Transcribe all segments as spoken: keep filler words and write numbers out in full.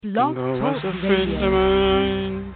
Blog Go was Talk a friend of Radio. mine.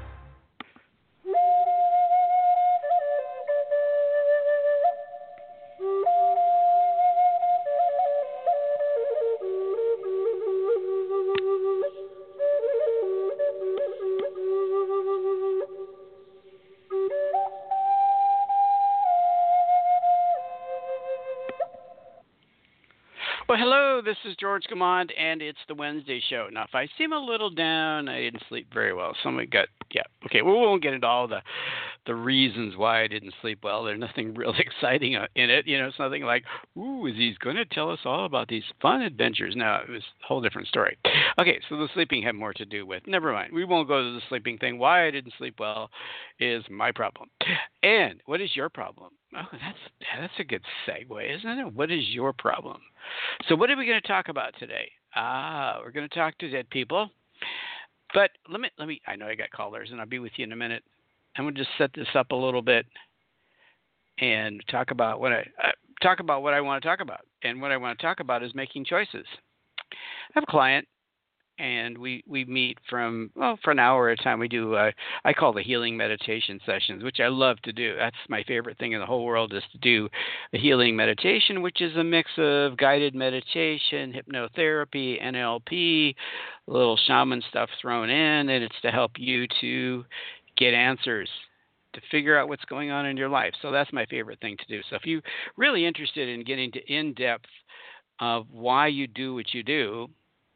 Well, hello, this is George Gamond, and it's the Wednesday show. Now, if I seem a little down, I didn't sleep very well. Somebody got, yeah, okay, we won't get into all the the reasons why I didn't sleep well. There's nothing real exciting uh, in it. You know, it's nothing like, ooh, is he going to tell us all about these fun adventures? No, it was a whole different story. Okay, so the sleeping had more to do with, never mind. We won't go to the sleeping thing. Why I didn't sleep well is my problem. And what is your problem? Oh, that's that's a good segue, isn't it? What is your problem? So what are we going to talk about today? Ah, we're going to talk to dead people. But let me let me. I know I got callers, and I'll be with you in a minute. I'm going to just set this up a little bit and talk about what I uh, talk about what I want to talk about. And what I want to talk about is making choices. I have a client, and we, we meet from, well, for an hour at a time. We do, uh, I call the healing meditation sessions, which I love to do. That's my favorite thing in the whole world, is to do a healing meditation, which is a mix of guided meditation, hypnotherapy, N L P, a little shaman stuff thrown in, and it's to help you to get answers, to figure out what's going on in your life. So that's my favorite thing to do. So if you're really interested in getting to in-depth of why you do what you do,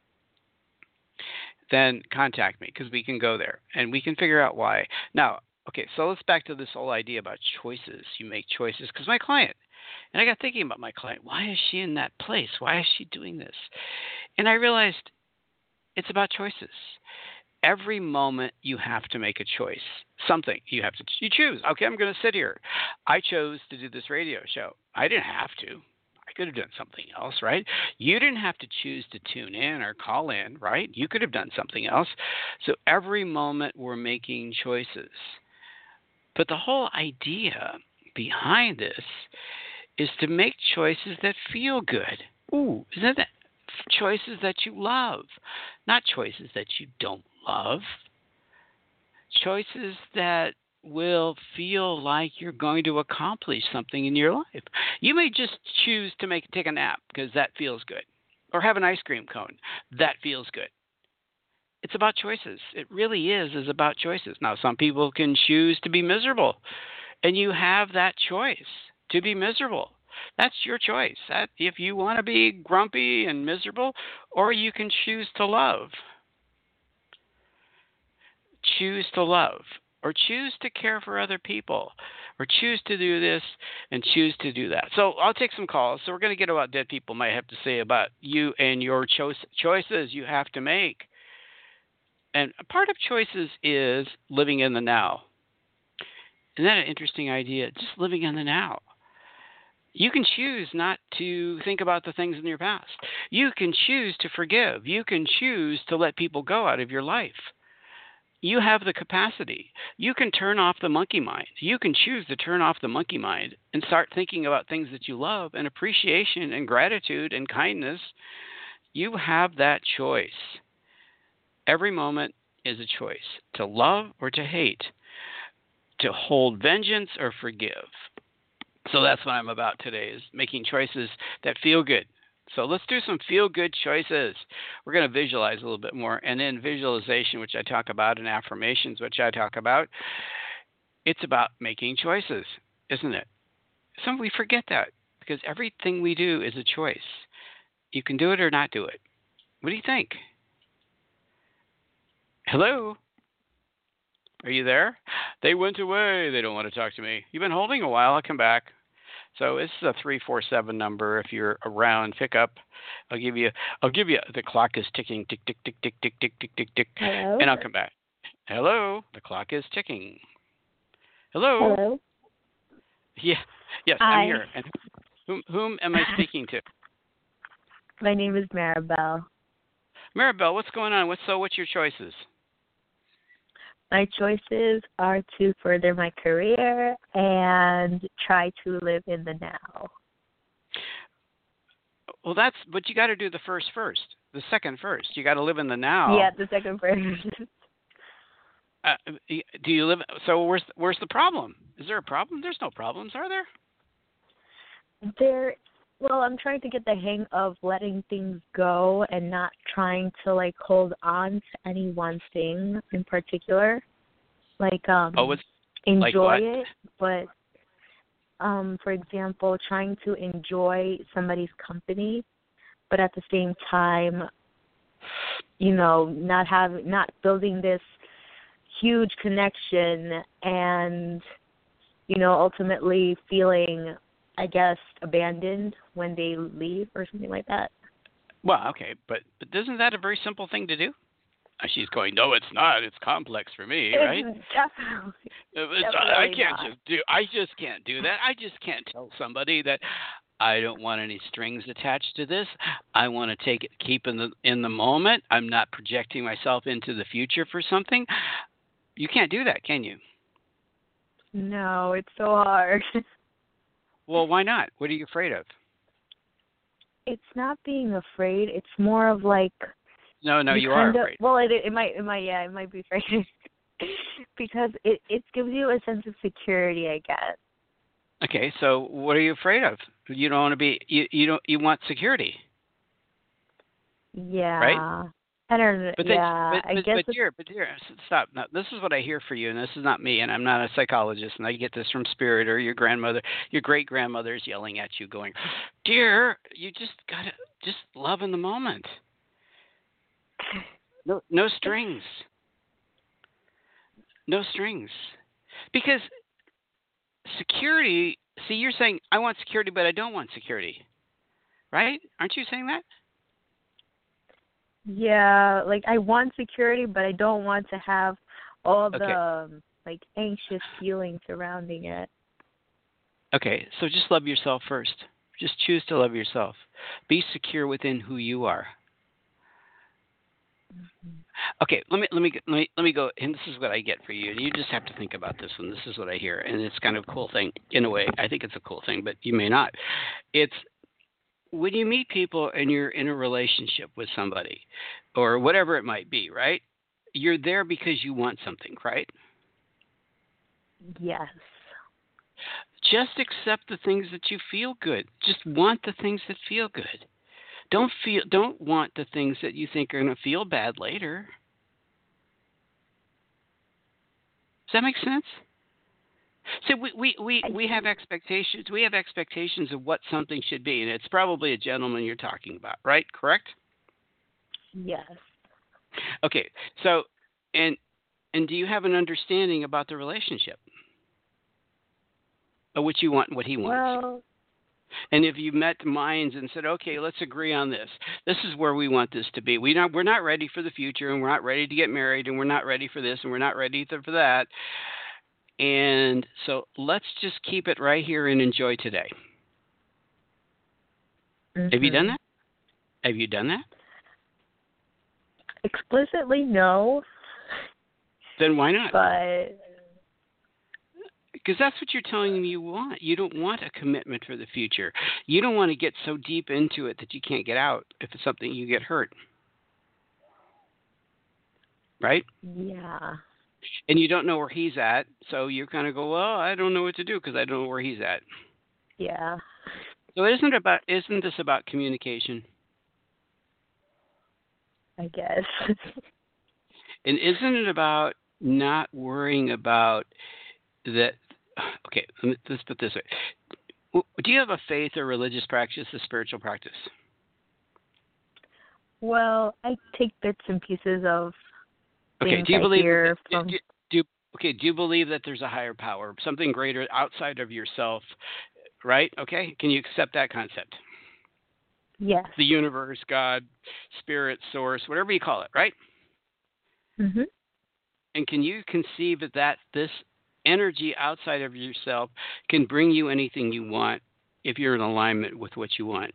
then contact me, because we can go there and we can figure out why. Now, okay, so let's back to this whole idea about choices. You make choices, because my client, and I got thinking about my client, why is she in that place? Why is she doing this? And I realized it's about choices. Every moment you have to make a choice. Something you have to you choose. Okay, I'm going to sit here. I chose to do this radio show. I didn't have to. I could have done something else, right? You didn't have to choose to tune in or call in, right? You could have done something else. So every moment we're making choices. But the whole idea behind this is to make choices that feel good. Ooh, isn't that choices that you love, not choices that you don't love. Choices that will feel like you're going to accomplish something in your life. You may just choose to make take a nap because that feels good, or have an ice cream cone. That feels good. It's about choices. It really is is about choices. Now, some people can choose to be miserable, and you have that choice to be miserable. That's your choice. That, if you want to be grumpy and miserable, or you can choose to love. Choose to love, or choose to care for other people, or choose to do this and choose to do that. So I'll take some calls. So we're going to get about dead people might have to say about you and your cho- choices you have to make. And a part of choices is living in the now. Isn't that an interesting idea? Just living in the now. You can choose not to think about the things in your past. You can choose to forgive. You can choose to let people go out of your life. You have the capacity. You can turn off the monkey mind. You can choose to turn off the monkey mind and start thinking about things that you love, and appreciation and gratitude and kindness. You have that choice. Every moment is a choice, to love or to hate, to hold vengeance or forgive. So that's what I'm about today, is making choices that feel good. So let's do some feel-good choices. We're going to visualize a little bit more. And then visualization, which I talk about, and affirmations, which I talk about, it's about making choices, isn't it? Some we forget that, because everything we do is a choice. You can do it or not do it. What do you think? Hello? Are you there? They went away. They don't want to talk to me. You've been holding a while. I'll come back. So this is a three four seven number. If you're around, pick up. I'll give you. I'll give you. The clock is ticking, tick, tick, tick, tick, tick, tick, tick, tick, tick. Hello. And I'll come back. Hello. The clock is ticking. Hello. Hello. Yeah. Yes, Hi. I'm here. And whom whom am I speaking to? My name is Maribel. Maribel, what's going on? What's so? What's your choices? My choices are to further my career and try to live in the now. Well, that's. But you got to do the first first. The second first. You got to live in the now. Yeah, the second first. Uh, do you live? So where's where's the problem? Is there a problem? There's no problems, are there? There. Well, I'm trying to get the hang of letting things go and not trying to like hold on to any one thing in particular. Like um, oh, it's, enjoy like what? it, but um, for example, trying to enjoy somebody's company, but at the same time, you know, not have not building this huge connection and, you know, ultimately feeling, I guess, abandoned when they leave or something like that. Well, okay, but but isn't that a very simple thing to do? Uh, She's going, no, it's not. It's complex for me, right? It's definitely, It's, definitely I can't not. just do. I just can't do that. I just can't tell somebody that I don't want any strings attached to this. I want to take it, keep in the in the moment. I'm not projecting myself into the future for something. You can't do that, can you? No, it's so hard. Well, why not? What are you afraid of? It's not being afraid. It's more of like No, no, you, you are kind of, afraid. well, it it might it might yeah it might be afraid because it it gives you a sense of security, I guess. Okay, so what are you afraid of? You don't want to be. You you don't. You want security, Yeah. right? I don't know. But then, Yeah, but I but, guess but it's, dear, but dear, s- stop. Now, this is what I hear for you, and this is not me, and I'm not a psychologist, and I get this from spirit or your grandmother, your great grandmother is yelling at you, going, "Dear, you just gotta just love in the moment. No, no strings, no strings, because security. See, you're saying I want security, but I don't want security, right? Aren't you saying that? yeah, like I want security, but I don't want to have all the Okay. um, like anxious feelings surrounding it. Okay, so just love yourself first. Just choose to love yourself. Be secure within who you are. Okay, let me let me let me let me go. And this is what I get for you. And you just have to think about this one. This is what I hear, and it's kind of a cool thing in a way. I think it's a cool thing, but you may not. It's when you meet people and you're in a relationship with somebody, or whatever it might be, right? You're there because you want something, right? Yes. Just accept the things that you feel good. Just want the things that feel good. Don't feel don't want the things that you think are going to feel bad later. Does that make sense? So we, we, we, I we have see. expectations. We have expectations of what something should be, and it's probably a gentleman you're talking about, right? Correct? Yes. Okay. So, and and do you have an understanding about the relationship, of what you want and what he wants? Well, And if you met minds and said, okay, let's agree on this. This is where we want this to be. We not, we're not ready for the future, and we're not ready to get married, and we're not ready for this, and we're not ready to, for that. And so let's just keep it right here and enjoy today. mm-hmm. Have you done that? Have you done that? Explicitly, no, Then why not? but Because that's what you're telling me you want. You don't want a commitment for the future. You don't want to get so deep into it that you can't get out if it's something you get hurt. Right? yeah. And you don't know where he's at, so you kind of go, well, I don't know what to do because I don't know where he's at. Yeah. So isn't it about isn't this about communication? I guess. And isn't it about not worrying about that? Okay, let me, let's put it this way. W- Do you have a faith or religious practice, a spiritual practice? Well, I take bits and pieces of Okay, things do you I believe hear do, from. do, do okay, do you believe that there's a higher power, something greater outside of yourself, right? Okay? Can you accept that concept? Yes. The universe, God, spirit, source, whatever you call it, right? Mhm. And can you conceive of that this energy outside of yourself can bring you anything you want if you're in alignment with what you want?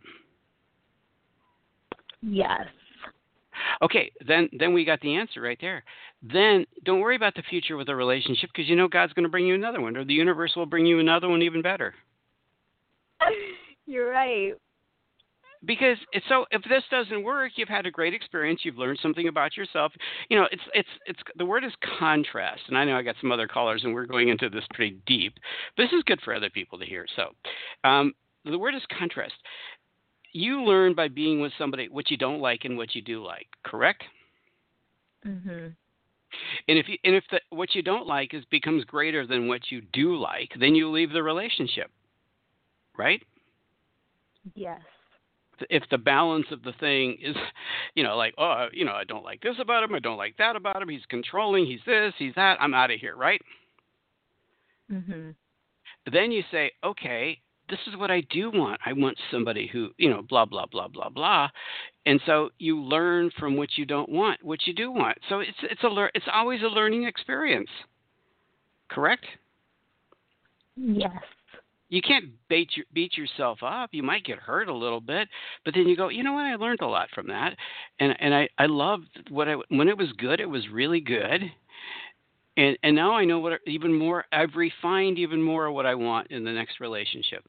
Yes. Okay, then then we got the answer right there. Then don't worry about the future with a relationship because you know God's going to bring you another one, or the universe will bring you another one even better. You're right. because it's so if this doesn't work, you've had a great experience, you've learned something about yourself. You know, it's it's it's the word is contrast, and I know I got some other callers, and we're going into this pretty deep. But this is good for other people to hear. So, um, the word is contrast. You learn by being with somebody what you don't like and what you do like. Correct? Mhm. And if you, and if the, what you don't like is becomes greater than what you do like, then you leave the relationship, right? Yes. If the balance of the thing is, you know, like, oh, you know, I don't like this about him, I don't like that about him, he's controlling, he's this, he's that, I'm out of here, right? Mhm. Then you say, okay, this is what I do want. I want somebody who, you know, blah, blah, blah, blah, blah. And so you learn from what you don't want, what you do want. So it's it's a lear- it's always a learning experience. Correct? Yes. You can't beat your, beat yourself up. You might get hurt a little bit, but then you go, you know what? I learned a lot from that, and and I I loved what I when it was good. It was really good, and and now I know what even more. I've refined even more of what I want in the next relationship.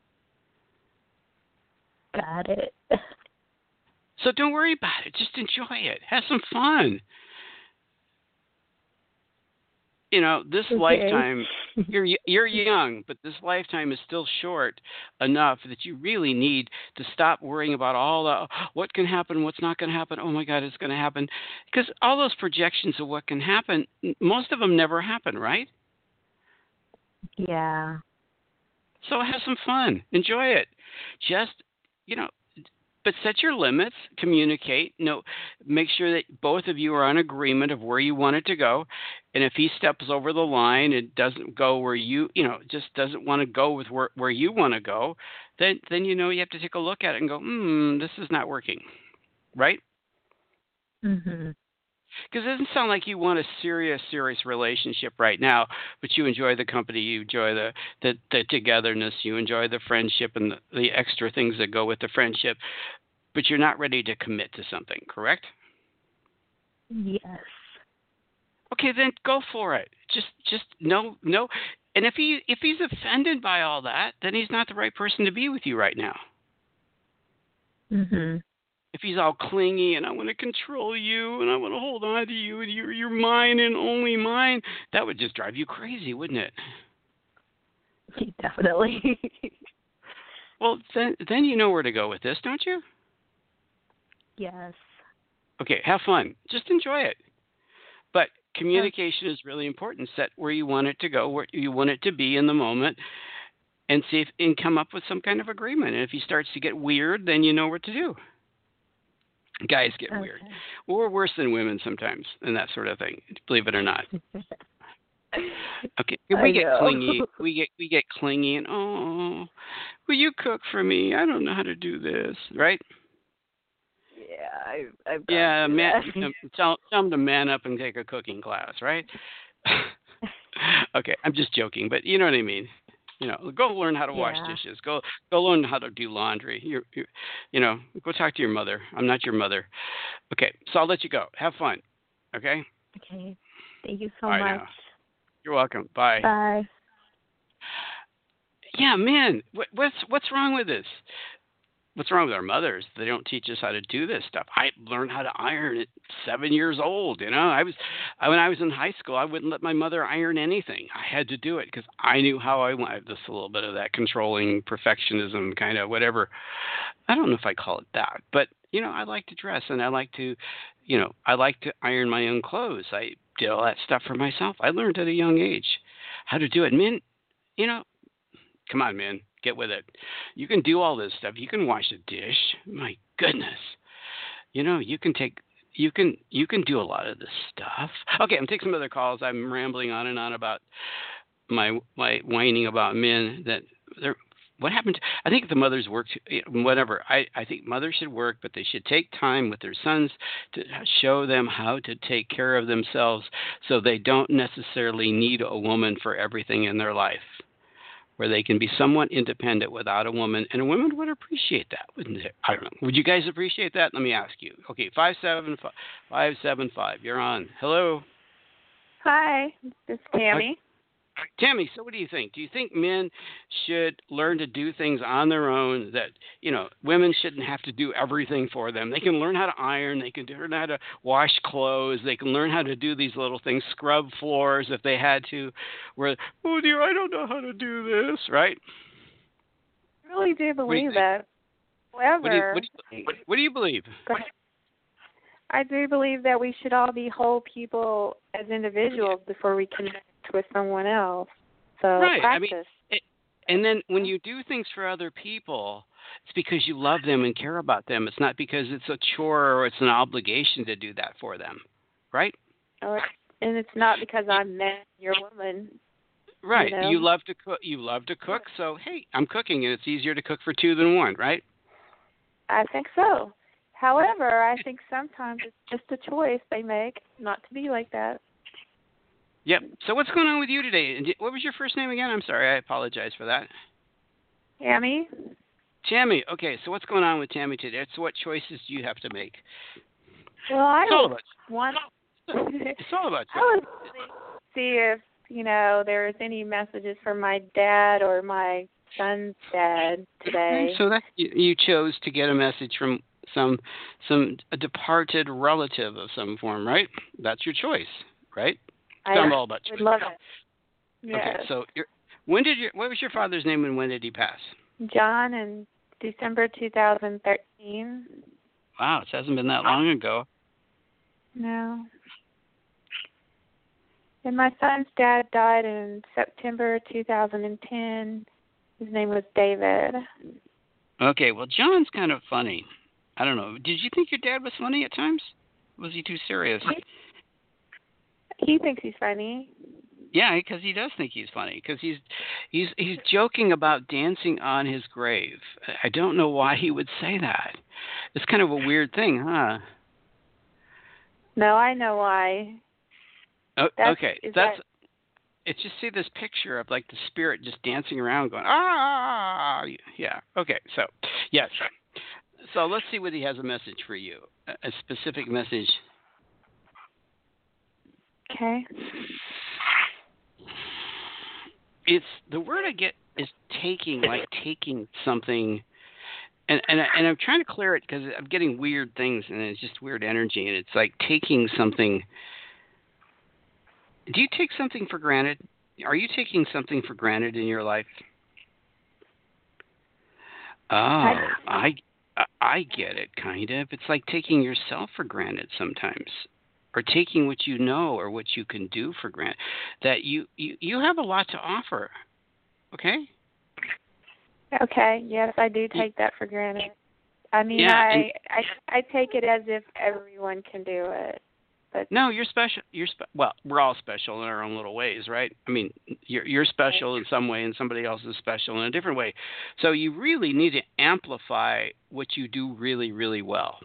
Got it. So don't worry about it. Just enjoy it. Have some fun. You know, this Okay. lifetime, you're you're young, but this lifetime is still short enough that you really need to stop worrying about all the what can happen, what's not going to happen. Oh my God, it's going to happen, because all those projections of what can happen, most of them never happen, right? Yeah. So have some fun, enjoy it. Just you know, but set your limits, communicate. No, make sure that both of you are on agreement of where you want it to go. And if he steps over the line and doesn't go where you, you know, just doesn't want to go with where, where you want to go, then then you know you have to take a look at it and go, hmm, this is not working, right? Mhm. Because it doesn't sound like you want a serious, serious relationship right now, but you enjoy the company, you enjoy the, the, the togetherness, you enjoy the friendship and the, the extra things that go with the friendship, but you're not ready to commit to something, correct? Yes. Okay, then go for it. Just, just no, no. And if he if he's offended by all that, then he's not the right person to be with you right now. Mhm. If he's all clingy and I want to control you and I want to hold on to you and you're you're mine and only mine, that would just drive you crazy, wouldn't it? Definitely. Well, then then you know where to go with this, don't you? Yes. Okay, have fun. Just enjoy it. But Okay. communication is really important. Set where you want it to go, where you want it to be in the moment, and see if and come up with some kind of agreement. And if he starts to get weird, then you know what to do. Guys get weird. Okay. We're worse than women sometimes, and that sort of thing. Believe it or not. Okay, we I get know. clingy. We get we get clingy, and oh, will you cook for me? I don't know how to do this, right? Yeah, I I've gone Yeah, through man. that. um, Tell tell them to man up and take a cooking class, right? Okay, I'm just joking, but you know what I mean. You know, go learn how to wash Yeah. dishes. Go go learn how to do laundry. You you you know, go talk to your mother. I'm not your mother. Okay, so I'll let you go. Have fun. Okay. Okay. Thank you so Bye much. now. You're welcome. Bye. Bye. Yeah, man. What, what's what's wrong with this? What's wrong with our mothers? They don't teach us how to do this stuff. I learned how to iron at seven years old. You know, I was I, when I was in high school, I wouldn't let my mother iron anything. I had to do it because I knew how I wanted. Just a little bit of that controlling perfectionism, kind of whatever. I don't know if I call it that, but you know, I like to dress and I like to, you know, I like to iron my own clothes. I did all that stuff for myself. I learned at a young age how to do it. Men, you know, come on, man, get with it. You can do all this stuff. You can wash a dish. My goodness, you know, you can take, you can, you can do a lot of this stuff. Okay, I'm taking some other calls. I'm rambling on and on about my my whining about men that they're. What happened? To, I think the mothers work. Whatever. I I think mothers should work, but they should take time with their sons to show them how to take care of themselves, so they don't necessarily need a woman for everything in their life, where they can be somewhat independent without a woman, and a woman would appreciate that, wouldn't it? I don't know. Would you guys appreciate that? Let me ask you. Okay, five seven five five seven five. You're on. Hello. Hi, this is Uh, Tammy. Tammy, so what do you think? Do you think men should learn to do things on their own? That you know, women shouldn't have to do everything for them. They can learn how to iron. They can learn how to wash clothes. They can learn how to do these little things, scrub floors if they had to. Where, oh dear, I don't know how to do this. Right? I really do What do you believe think? that. What do you However, what do you, what, what do you believe? I do believe that we should all be whole people as individuals before we connect with someone else. So Right. I mean, practice. it, and then when you do things for other people, it's because you love them and care about them. It's not because it's a chore or it's an obligation to do that for them. Right? Or, and it's not because I'm man, you're woman. Right. You know? You love to cook. You love to cook. So hey, I'm cooking, and it's easier to cook for two than one. Right? I think so. However, I think sometimes it's just a choice they make not to be like that. Yep. So what's going on with you today? And what was your first name again? I'm sorry. I apologize for that. Tammy? Tammy. Okay. So what's going on with Tammy today? So what choices do you have to make? Well, I It's all was about one. It's all about I you. was see if you know there's any messages from my dad or my son's dad today. Okay, so that you, you chose to get a message from some some a departed relative of some form, right? That's your choice, right? I I'm all about would choice. love it. Yes. Okay, so you're, when did your what was your father's name and when did he pass? John in December two thousand thirteen. Wow, it hasn't been that long ago. No. And my son's dad died in September two thousand ten. His name was David. Okay, well, John's kind of funny. I don't know. Did you think your dad was funny at times? Was he too serious? He thinks he's funny. Yeah, because he does think he's funny. Because he's he's he's joking about dancing on his grave. I don't know why he would say that. It's kind of a weird thing, huh? No, I know why. Oh, That's, okay, is that's. that, It's just see this picture of like the spirit just dancing around, going ah, yeah. Okay, so yes. So let's see what he has a message for you. A, a specific message. okay. It's the word I get is taking, like taking something, and and I- and I'm trying to clear it because I'm getting weird things and it's just weird energy, and it's like taking something. Do you take something for granted? Are you taking something for granted in your life? Oh, I I get it, kind of. It's like taking yourself for granted sometimes, or taking what you know or what you can do for granted. That you you, you have a lot to offer. Okay. Okay. Yes, I do take that for granted. I mean, Yeah, I, and- I I take it as if everyone can do it. But No, you're special. You're spe- well. We're all special in our own little ways, right? I mean, you're you're special in some way, and somebody else is special in a different way. So you really need to amplify what you do really, really well,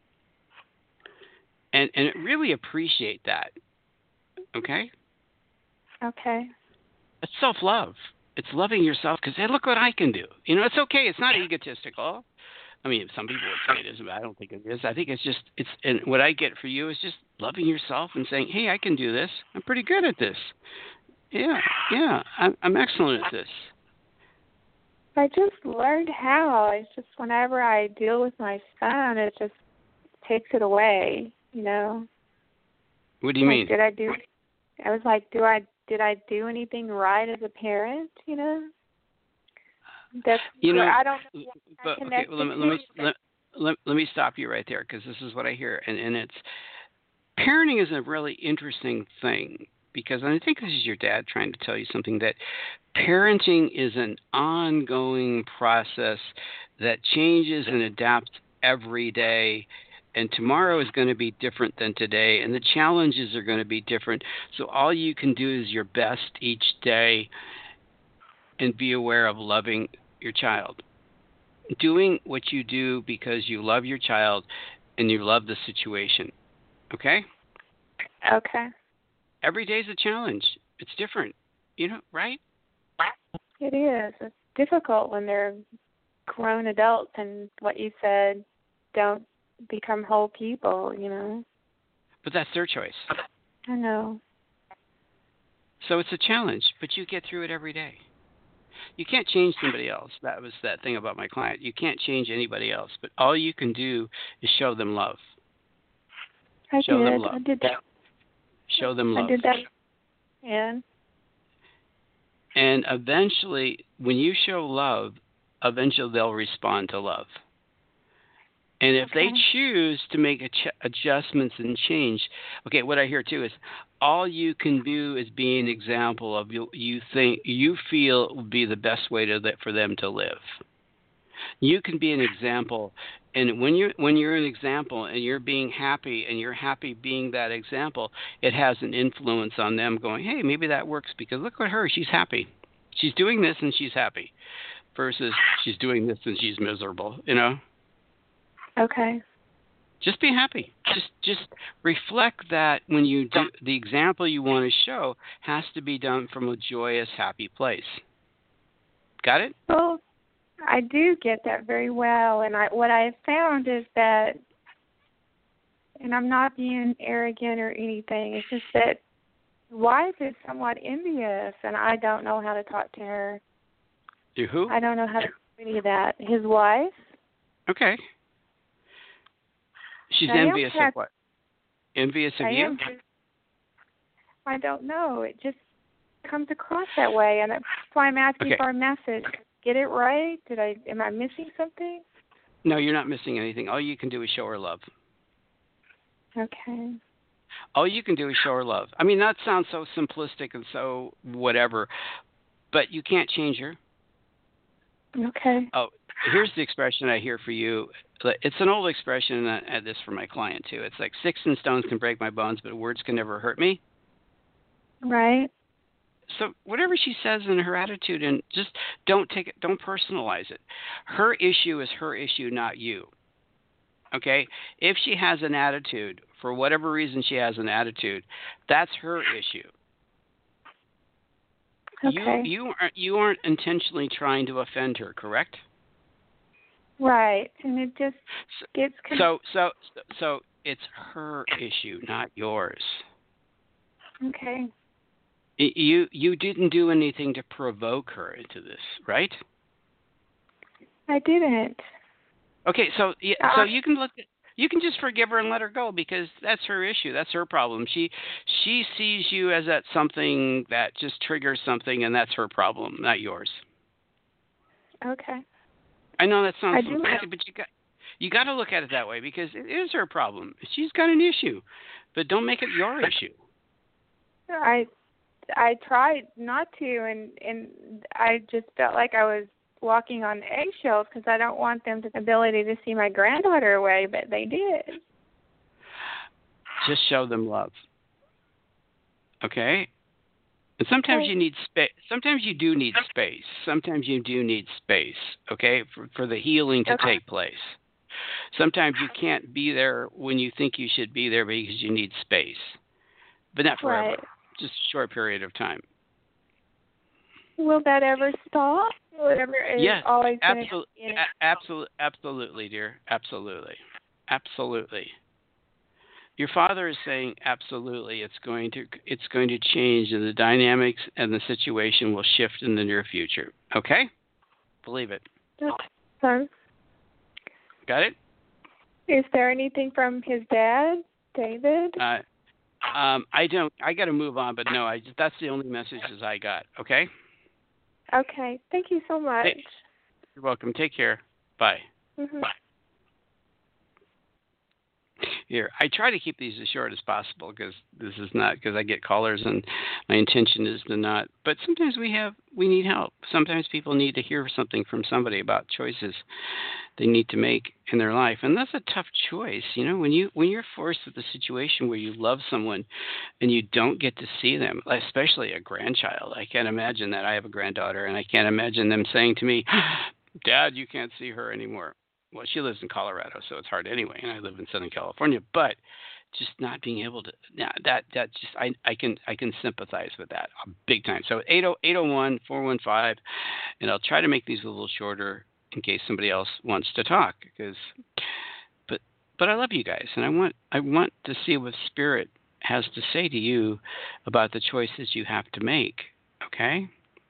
and and really appreciate that. Okay, okay. it's self love. It's loving yourself because hey, look what I can do. You know, it's okay. It's not egotistical. I mean, some people would say it is, but I don't think it is. I think it's just it's and what I get for you is just loving yourself and saying, "Hey, I can do this. I'm pretty good at this. Yeah, yeah, I'm I'm excellent at this." I just learned how. It's just whenever I deal with my son, it just takes it away. You know. What do you Like, mean? did I do? I was like, do I did I do anything right as a parent? You know. That's You know, I don't know. but I okay, well, let me let me let, let, let me stop you right there because this is what I hear, and and it's parenting is a really interesting thing because I think this is your dad trying to tell you something that parenting is an ongoing process that changes and adapts every day. And tomorrow is going to be different than today, and the challenges are going to be different. So all you can do is your best each day and be aware of loving your child. Doing what you do because you love your child and you love the situation. Okay? Okay. Every day is a challenge. It's different. You know, right? It is. It's difficult when they're grown adults and what you said don't become whole people, you know. But that's their choice. I know. So it's a challenge, but you get through it every day. You can't change somebody else. That was that thing about my client. You can't change anybody else, but all you can do is show them love. I Show did. them love. I did that. Show them love. I did that. And And eventually, when you show love, eventually they'll respond to love. And if okay. they choose to make ch- adjustments and change, okay, what I hear too is all you can do is be an example of you, you think you feel would be the best way to for them to live. You can be an example, and when you when you're an example and you're being happy and you're happy being that example, it has an influence on them going, hey, maybe that works because look at her, she's happy. She's doing this and she's happy versus she's doing this and she's miserable, you know? Okay. Just be happy. Just just reflect that when you do the example you want to show has to be done from a joyous, happy place. Got it? Well, I do get that very well, and I what I found is that, and I'm not being arrogant or anything. It's just that wife is somewhat envious, and I don't know how to talk to her. You who? I don't know how to do any of that. His wife. Okay. She's I envious am, of what? Envious of I you? Am, I don't know. It just comes across that way, and that's why I'm asking okay. for a message. Get it right? Did I? Am I missing something? No, you're not missing anything. All you can do is show her love. Okay. All you can do is show her love. I mean, that sounds so simplistic and so whatever, but you can't change her. Okay. Oh, here's the expression I hear for you. It's an old expression, and I add this for my client too. It's like sticks and stones can break my bones, but words can never hurt me. Right. So whatever she says in her attitude, and just don't take it, don't personalize it. Her issue is her issue, not you. Okay? If she has an attitude, for whatever reason she has an attitude, that's her issue. Okay. You you aren't you aren't intentionally trying to offend her, correct? Right, and it just gets con- so so so it's her issue, not yours. Okay. You you didn't do anything to provoke her into this, right? I didn't. Okay, so Uh, so you can look at, you can just forgive her and let her go because that's her issue. That's her problem. She she sees you as that something that just triggers something, and that's her problem, not yours. Okay. I know that sounds I do simplistic, but you got you got to look at it that way because it is her problem. She's got an issue, but don't make it your issue. I I tried not to, and and I just felt like I was walking on eggshells because I don't want them to the ability to see my granddaughter away, but they did. Just show them love. Okay? And sometimes Okay. you need space. Sometimes you do need space. Sometimes you do need space, okay, for, for the healing to Okay. take place. Sometimes you can't be there when you think you should be there because you need space. But not forever. Right. Just a short period of time. Will that ever stop? Whatever is Yes, always going to absolutely, absolutely, absolutely, dear, absolutely, absolutely. Your father is saying absolutely. It's going to, it's going to change, and the dynamics and the situation will shift in the near future. Okay, believe it. So, Got it? is there anything from his dad, David? Uh, um, I don't. I got to move on, but no, I that's the only messages I got. Okay. Okay. Thank you so much. Hey, you're welcome. Take care. Bye. Mm-hmm. Here, I try to keep these as short as possible because this is not because I get callers and my intention is to not. But sometimes we have we need help. Sometimes people need to hear something from somebody about choices they need to make in their life, and that's a tough choice. You know, when you when you're forced with a situation where you love someone and you don't get to see them, especially a grandchild. I can't imagine that. I have a granddaughter, and I can't imagine them saying to me, "Dad, you can't see her anymore." Well, she lives in Colorado, so it's hard anyway, and I live in Southern California. But just not being able to, yeah, that that just I I can I can sympathize with that big time. So eight oh eight oh one four one five, and I'll try to make these a little shorter in case somebody else wants to talk. Because, but but I love you guys, and I want I want to see with spirit has to say to you about the choices you have to make. Okay?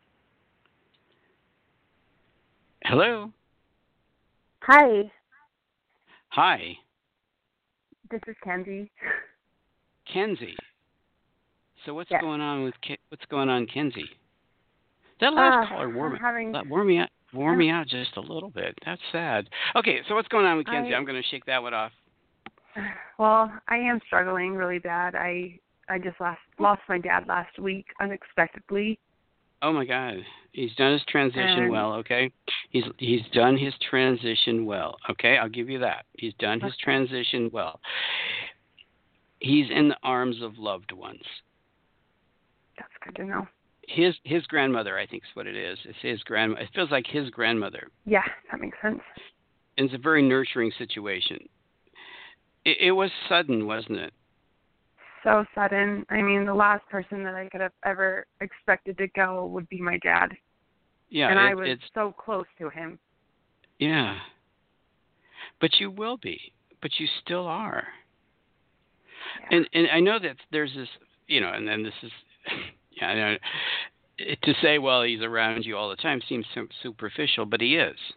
Hello? Hi, Hi, this is Kenzie. Kenzie. So what's Yes. going on with Ke- what's going on, Kenzie? That last Uh, caller wore I'm me, having. that wore me out, wore me out just a little bit. That's sad. Okay, so what's going on with Kenzie? I, I'm going to shake that one off. well, I am struggling really bad. I I just last lost my dad last week unexpectedly. Oh my God, he's done his transition And well. Okay, he's he's done his transition well. Okay, I'll give you that. He's done his okay, transition well. He's in the arms of loved ones. that's good to know. His his grandmother, I think, is what it is. It's his grandma. It feels like his grandmother. Yeah, that makes sense. And it's a very nurturing situation. It, it was sudden, wasn't it? So sudden. I mean, the last person that I could have ever expected to go would be my dad, Yeah, and it, I was it's so close to him. yeah. But you will be. But you still are. Yeah. And and I know that there's this, you know, and then this is, yeah, I know, to say, well, he's around you all the time seems su- superficial, but he is.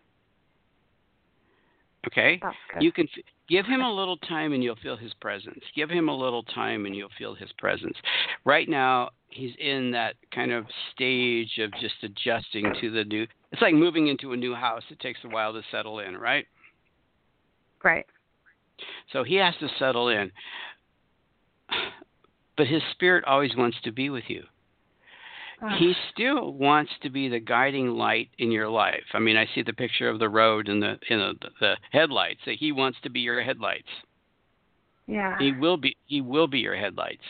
Okay? That's good. You can f- give him a little time and you'll feel his presence. Give him a little time and you'll feel his presence. Right now, he's in that kind of stage of just adjusting to the new. It's like moving into a new house. It takes a while to settle in, right? Right. So he has to settle in. But his spirit always wants to be with you. Uh, He still wants to be the guiding light in your life. I mean, I see the picture of the road and the you know the, the headlights. That he wants to be your headlights. yeah. He will be. He will be your headlights.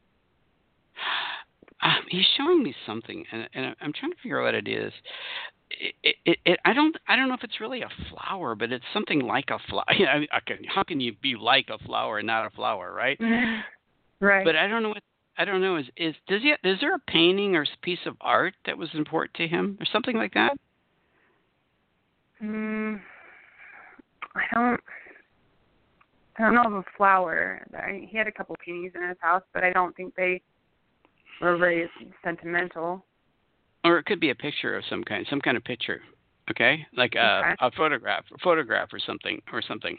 Um, he's showing me something, and, and I'm trying to figure out what it is. It, it, it, I don't. I don't know if it's really a flower, but it's something like a flower. I mean, how can you be like a flower and not a flower, right? Right. But I don't know what. I don't know. Is is does he? Is there a painting or piece of art that was important to him, or something like that? Mm, I don't. I don't know of a flower. I, he had a couple paintings in his house, but I don't think they were very sentimental. Or it could be a picture of some kind, some kind of picture. Okay, like a, Okay. a photograph, a photograph or something, or something.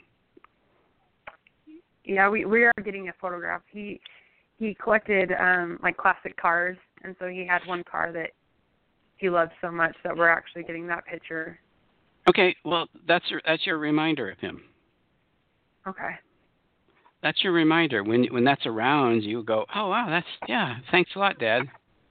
Yeah, we we are getting a photograph. He he collected um like classic cars, and so he had one car that he loved so much that we're actually getting that picture. Okay, well that's your that's your reminder of him. Okay. That's your reminder. When when that's around, you go, oh wow, that's yeah. Thanks a lot, Dad.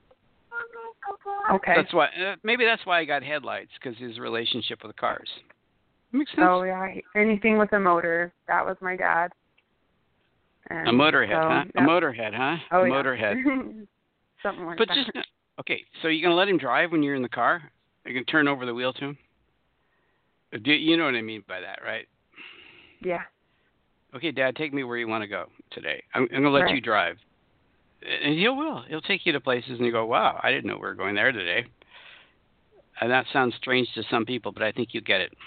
Okay. That's why uh, maybe that's why I got headlights, because his relationship with cars. Makes sense. Oh yeah, he- anything with a motor. That was my dad. And A motorhead, so, huh? yeah. A motorhead, huh? Oh, a yeah. motorhead. Something like But that. just okay. So you're gonna let him drive when you're in the car? You can turn over the wheel to him. Do you know what I mean by that, right? Yeah. Okay, Dad, take me where you want to go today. I'm, I'm gonna let Right. you drive, and he will. He'll take you to places, and you go, "Wow, I didn't know we were going there today." And that sounds strange to some people, but I think you get it.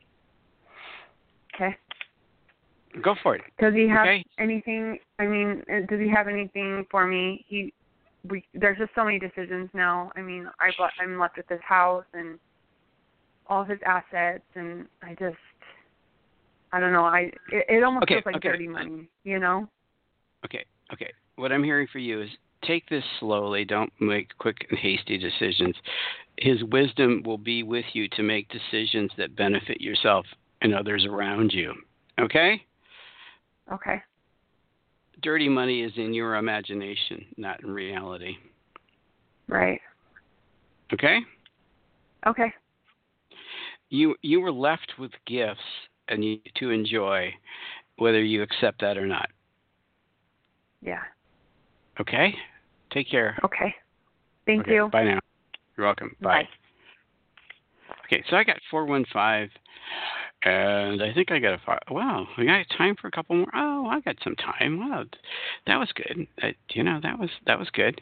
Okay. Go for it. Does he have Okay. anything? I mean, uh, does he have anything for me? He, we. There's just so many decisions now. I mean, I I'm left with his house and all of his assets, and I just, I don't know. I it, it almost Okay, feels like okay. dirty money, you know? Okay, okay. What I'm hearing for you is take this slowly. Don't make quick and hasty decisions. His wisdom will be with you to make decisions that benefit yourself and others around you. Okay? Okay. Dirty money is in your imagination, not in reality. Right. Okay? Okay. You you were left with gifts and you to enjoy, whether you accept that or not. Yeah. Okay? Take care. Okay. Thank Okay, you. Bye now. You're welcome. Bye. Bye. Okay, so I got four one five, and I think I got a five. Wow, we got time for a couple more. Oh, I got some time. Wow, that was good. Uh, you know, that was that was good.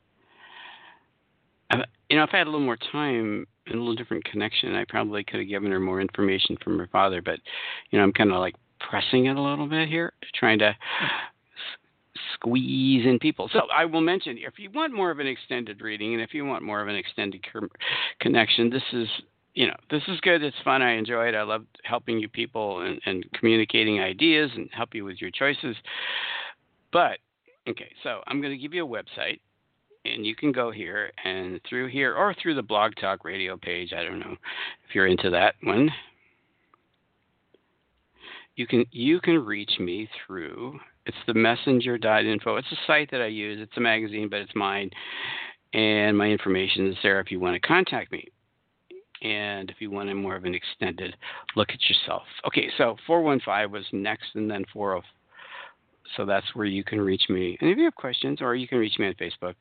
Uh, you know, if I had a little more time and a little different connection, I probably could have given her more information from her father. But, you know, I'm kind of like pressing it a little bit here, trying to s- squeeze in people. So I will mention, if you want more of an extended reading and if you want more of an extended co- connection, this is, you know, this is good. It's fun. I enjoy it. I love helping you people and, and communicating ideas and help you with your choices. But, okay, so I'm going to give you a website. And you can go here and through here or through the Blog Talk Radio page. I don't know if you're into that one. You can you can reach me through, it's the messenger dot info. It's a site that I use. It's a magazine, but it's mine. And my information is there if you want to contact me. And if you want a more of an extended look at yourself. Okay, so four one five was next and then four oh. So that's where you can reach me. And if you have questions, or you can reach me on Facebook.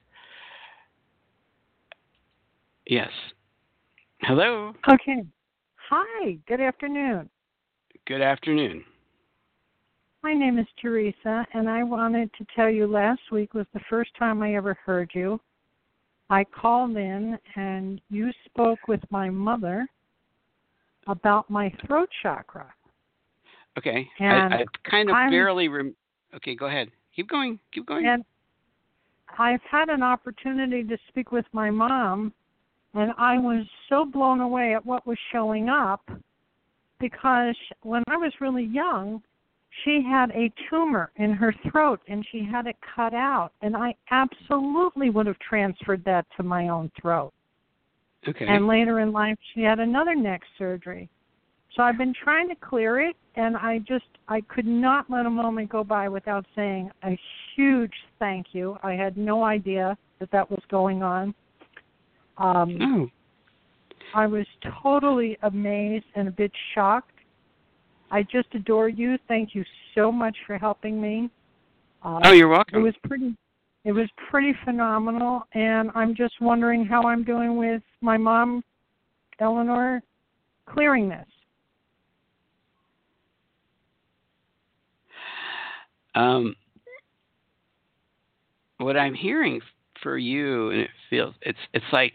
Yes. Hello. Okay. Hi. Good afternoon. Good afternoon. My name is Teresa, and I wanted to tell you last week was the first time I ever heard you. I called in, and you spoke with my mother about my throat chakra. Okay. And I, I kind of I'm, barely... Rem- okay, go ahead. Keep going. Keep going. And I've had an opportunity to speak with my mom, and I was so blown away at what was showing up because when I was really young, she had a tumor in her throat and she had it cut out. And I absolutely would have transferred that to my own throat. Okay. And later in life, she had another neck surgery. So I've been trying to clear it, and I just, I could not let a moment go by without saying a huge thank you. I had no idea that that was going on. Um, oh. I was totally amazed and a bit shocked. I just adore you. Thank you so much for helping me. Uh, oh, you're welcome. It was pretty, it was pretty phenomenal, and I'm just wondering how I'm doing with my mom, Eleanor, clearing this. Um, what I'm hearing for you, and it feels it's it's like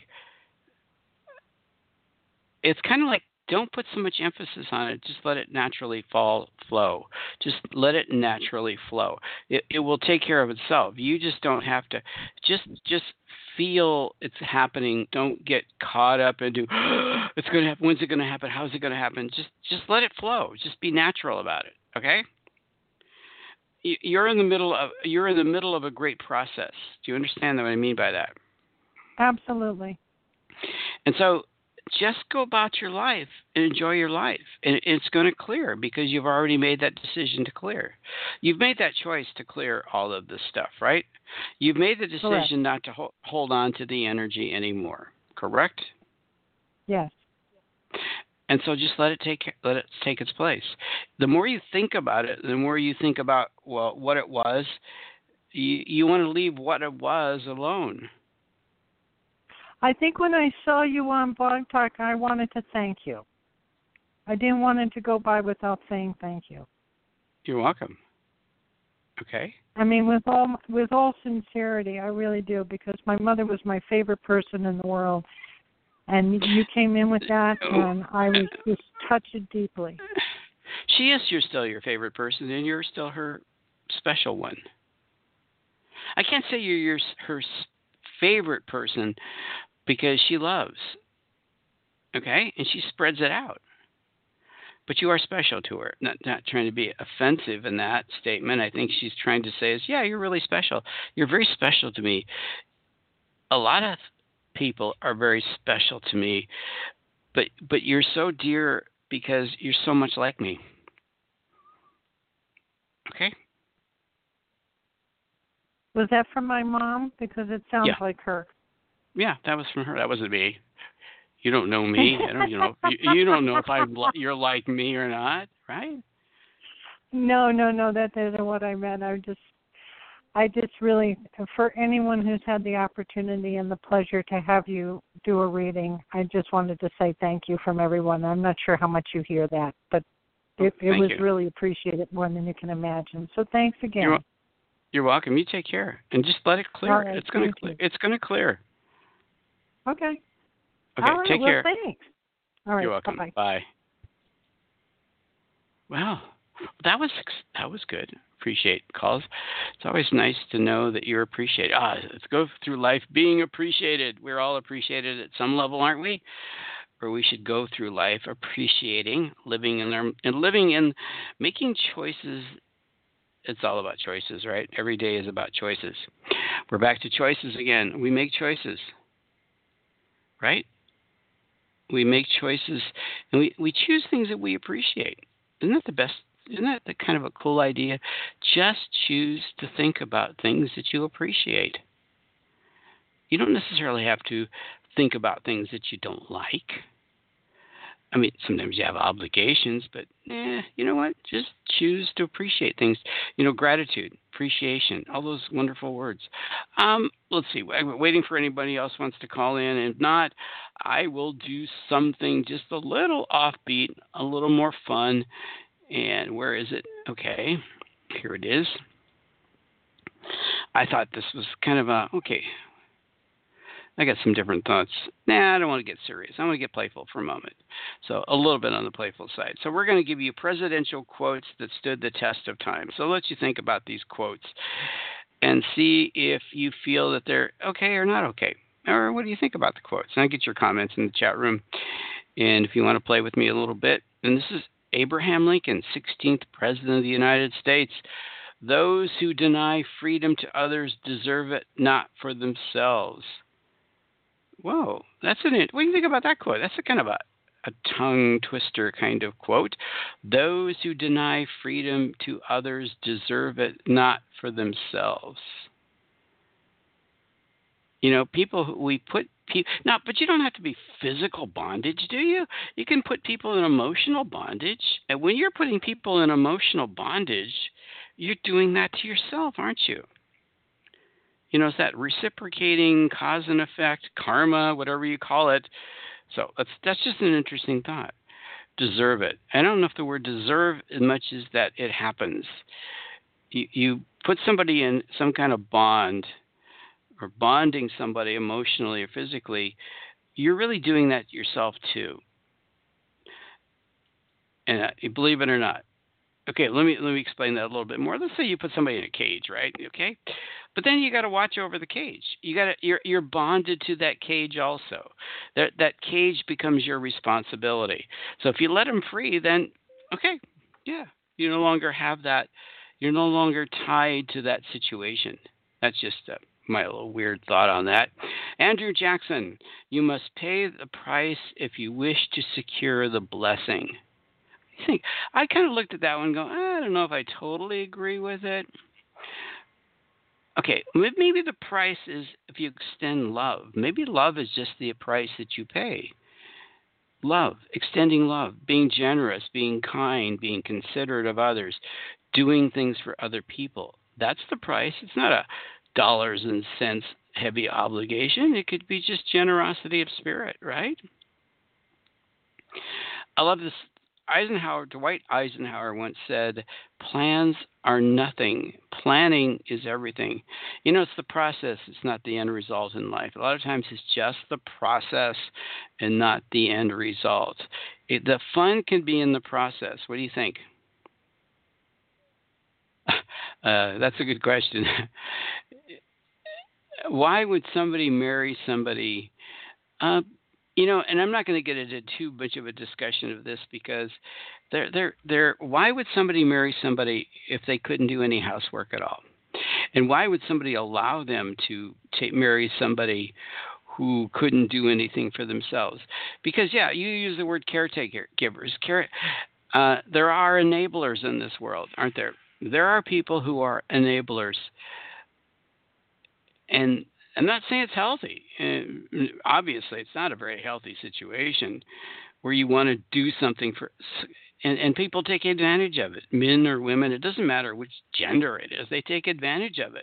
it's kind of like don't put so much emphasis on it. Just let it naturally fall flow. Just let it naturally flow. It it will take care of itself. You just don't have to. Just just feel it's happening. Don't get caught up into it's going to happen. When's it going to happen? How's it going to happen? Just just let it flow. Just be natural about it. Okay. You're in the middle of you're in the middle of a great process. Do you understand what I mean by that? Absolutely. And so just go about your life and enjoy your life. And it's going to clear because you've already made that decision to clear. You've made that choice to clear all of this stuff, right? You've made the decision Correct. not to ho- hold on to the energy anymore, correct? Yes. And so just let it take let it take its place. The more you think about it, the more you think about well what it was. You you want to leave what it was alone. I think when I saw you on Blog Talk, I wanted to thank you. I didn't want it to go by without saying thank you. You're welcome. Okay. I mean, with all with all sincerity, I really do, because my mother was my favorite person in the world. And you came in with that, and I was just touched deeply. She is you're still your favorite person, and you're still her special one. I can't say you're your, her favorite person because she loves, okay? And she spreads it out. But you are special to her. Not, not trying to be offensive in that statement. I think she's trying to say is, yeah, you're really special. You're very special to me. A lot of people are very special to me, but but you're so dear because you're so much like me. Okay? Was that from my mom? Because it sounds Yeah. like her. Yeah, that was from her. That wasn't me. You don't know me. I don't. You know. You, you don't know if I'm. You're like me or not, right? No, no, no. That isn't what I meant. I just. I just really, for anyone who's had the opportunity and the pleasure to have you do a reading, I just wanted to say thank you from everyone. I'm not sure how much you hear that, but it, it was you. really appreciated more than you can imagine. So thanks again. You're, you're welcome. You take care and just let it clear. All right, it's gonna clear. It's gonna clear. Okay. Okay. All right, take well, care. Thanks. All right. You're welcome. Bye-bye. Bye. Wow, that was that was good. appreciate calls. It's always nice to know that you're appreciated. Ah, let's go through life being appreciated. We're all appreciated at some level, aren't we? Or we should go through life appreciating, living in our, and living in, making choices. It's all about choices, right? Every day is about choices. We're back to choices again. We make choices, right? We make choices, and we, we choose things that we appreciate. Isn't that the best? Isn't that the kind of a cool idea? Just choose to think about things that you appreciate. You don't necessarily have to think about things that you don't like. I mean, sometimes you have obligations, but eh, you know what? Just choose to appreciate things. You know, gratitude, appreciation, all those wonderful words. Um, let's see. I'm waiting for anybody else wants to call in. If not, I will do something just a little offbeat, a little more fun. And where is it? Okay, here it is. I thought this was kind of a, okay, I got some different thoughts. Nah, I don't want to get serious. I want to get playful for a moment. So a little bit on the playful side. So we're going to give you presidential quotes that stood the test of time. So I'll let you think about these quotes and see if you feel that they're okay or not okay. Or what do you think about the quotes? And I'll get your comments in the chat room. And if you want to play with me a little bit, and this is Abraham Lincoln, sixteenth President of the United States. Those who deny freedom to others deserve it not for themselves. Whoa, that's an it. What do you think about that quote? That's a kind of a, a tongue twister kind of quote. Those who deny freedom to others deserve it not for themselves. You know, people who we put people now, but you don't have to be physical bondage, do you? You can put people in emotional bondage, and when you're putting people in emotional bondage, you're doing that to yourself, aren't you? You know, it's that reciprocating cause and effect, karma, whatever you call it. So that's that's just an interesting thought. Deserve it. I don't know if the word deserve as much as that it happens. You, you put somebody in some kind of bond or bonding somebody emotionally or physically, you're really doing that yourself too. And uh, believe it or not. Okay, let me let me explain that a little bit more. Let's say you put somebody in a cage, right? Okay, but then you got to watch over the cage. You got to you're you're bonded to that cage also. That that cage becomes your responsibility. So if you let them free, then okay, yeah, you no longer have that. You're no longer tied to that situation. That's just uh, my little weird thought on that. Andrew Jackson, you must pay the price if you wish to secure the blessing. Think I kind of looked at that one and go, I don't know if I totally agree with it. Okay, maybe the price is if you extend love. Maybe love is just the price that you pay. Love, extending love, being generous, being kind, being considerate of others, doing things for other people. That's the price. It's not a dollars and cents heavy obligation. It could be just generosity of spirit, right? I love this. Eisenhower, Dwight Eisenhower once said, plans are nothing. Planning is everything. You know, it's the process. It's not the end result in life. A lot of times it's just the process and not the end result. It, the fun can be in the process. What do you think? Uh, that's a good question. Why would somebody marry somebody? Uh, You know, and I'm not going to get into too much of a discussion of this because they're, they're, they're, why would somebody marry somebody if they couldn't do any housework at all? And why would somebody allow them to take, marry somebody who couldn't do anything for themselves? Because, yeah, you use the word caretaker givers. Care, uh, there are enablers in this world, aren't there? There are people who are enablers. And I'm not saying it's healthy. Uh, obviously, it's not a very healthy situation where you want to do something for, and, and people take advantage of it. Men or women, it doesn't matter which gender it is. They take advantage of it.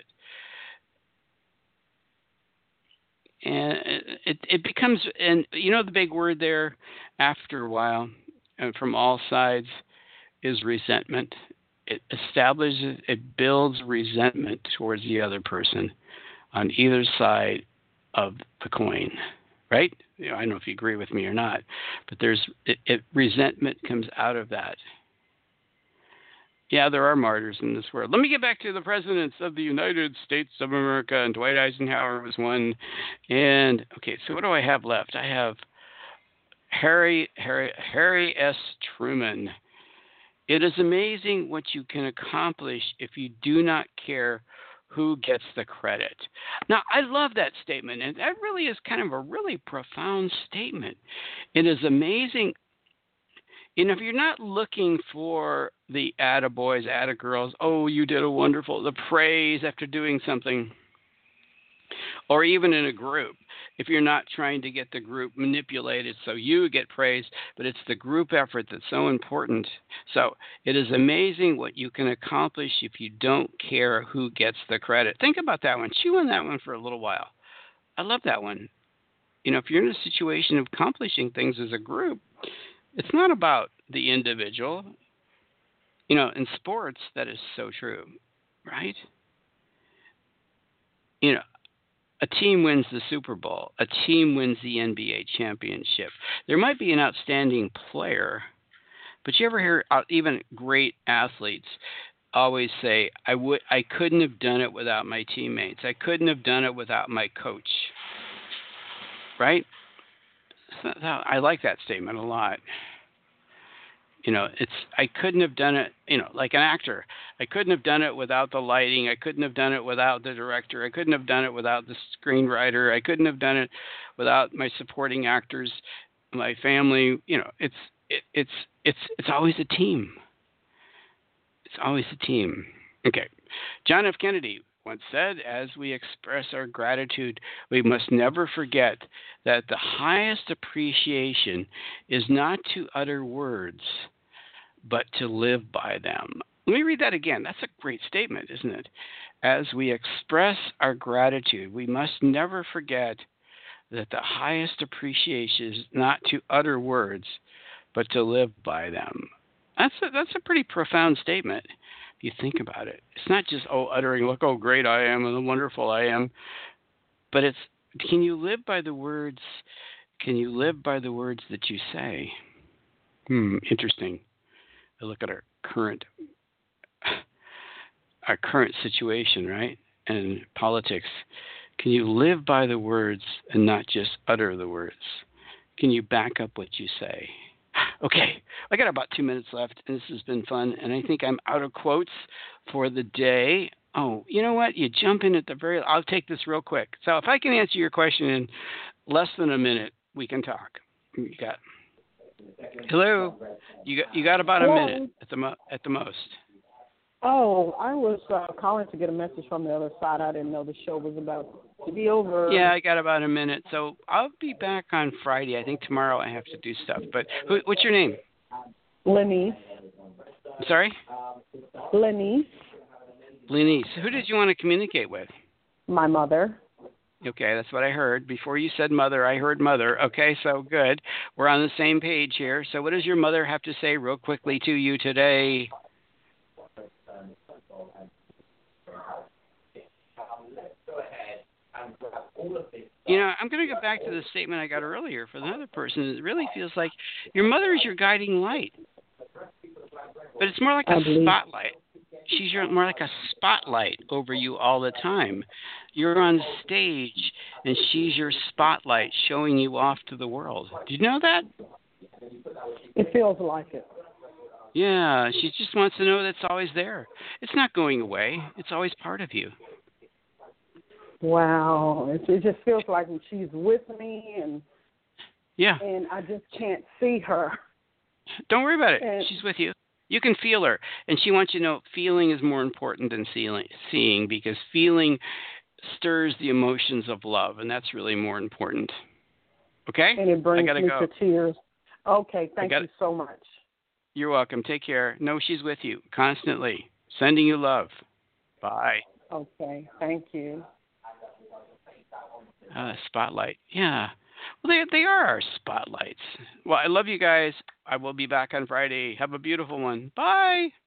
And it, it becomes, and you know the big word there after a while, and from all sides, is resentment. It establishes, it builds resentment towards the other person on either side of the coin, right? You know, I don't know if you agree with me or not, but there's it, it, resentment comes out of that. Yeah, there are martyrs in this world. Let me get back to the presidents of the United States of America, and Dwight Eisenhower was one. And okay, so what do I have left? I have Harry Harry Harry S. Truman. It is amazing what you can accomplish if you do not care who gets the credit. Now, I love that statement, and that really is kind of a really profound statement. It is amazing. You know, if you're not looking for the attaboys, attagirls, oh, you did a wonderful, the praise after doing something, or even in a group, if you're not trying to get the group manipulated so you get praised, but it's the group effort that's so important. So it is amazing what you can accomplish if you don't care who gets the credit. Think about that one. Chew on that one for a little while. I love that one. You know, if you're in a situation of accomplishing things as a group, it's not about the individual. You know, in sports, that is so true, right? You know, a team wins the Super Bowl. A team wins the N B A championship. There might be an outstanding player, but you ever hear uh, even great athletes always say, I would, I couldn't have done it without my teammates. I couldn't have done it without my coach. Right? I like that statement a lot. You know, it's I couldn't have done it, you know, like an actor. I couldn't have done it without the lighting. I couldn't have done it without the director. I couldn't have done it without the screenwriter. I couldn't have done it without my supporting actors, my family. You know, it's it, it's it's it's always a team. It's always a team. Okay. John F. Kennedy once said, as we express our gratitude, we must never forget that the highest appreciation is not to utter words, but to live by them. Let me read that again. That's a great statement, isn't it? As we express our gratitude, we must never forget that the highest appreciation is not to utter words, but to live by them. That's a, that's a pretty profound statement. If you think about it, it's not just, oh, uttering, look how great I am and how wonderful I am, but it's, can you live by the words, can you live by the words that you say? Hmm, interesting. I look at our current, our current situation, right? And politics. Can you live by the words and not just utter the words? Can you back up what you say? Okay, I got about two minutes left, and this has been fun, and I think I'm out of quotes for the day. Oh, you know what? You jump in at the very... I'll take this real quick. So if I can answer your question in less than a minute, we can talk. You got... Hello? You got, you got about a Hello. minute at the, mo- at the most. Oh, I was uh, calling to get a message from the other side. I didn't know the show was about to be over. Yeah, I got about a minute. So I'll be back on Friday. I think tomorrow I have to do stuff. But who, what's your name? Lenice. Sorry? Lenice. Lenice. Who did you want to communicate with? My mother. Okay, that's what I heard. Before you said mother, I heard mother. Okay, so good. We're on the same page here. So what does your mother have to say real quickly to you today? You know, I'm going to go back to the statement I got earlier for another person. It really feels like your mother is your guiding light. But it's more like a spotlight. She's your, more like a spotlight over you all the time. You're on stage, and she's your spotlight showing you off to the world. Do you know that? It feels like it. Yeah, she just wants to know that's always there. It's not going away. It's always part of you. Wow, it, it just feels like she's with me, and yeah, and I just can't see her. Don't worry about it. And she's with you. You can feel her, and she wants you to know feeling is more important than seeing, because feeling stirs the emotions of love, and that's really more important. Okay? And it brings I gotta me go. to tears. Okay, thank gotta, you so much. You're welcome. Take care. Know she's with you constantly, sending you love. Bye. Okay, thank you. Uh, spotlight. Yeah. Well, they they are our spotlights. Well, I love you guys. I will be back on Friday. Have a beautiful one. Bye.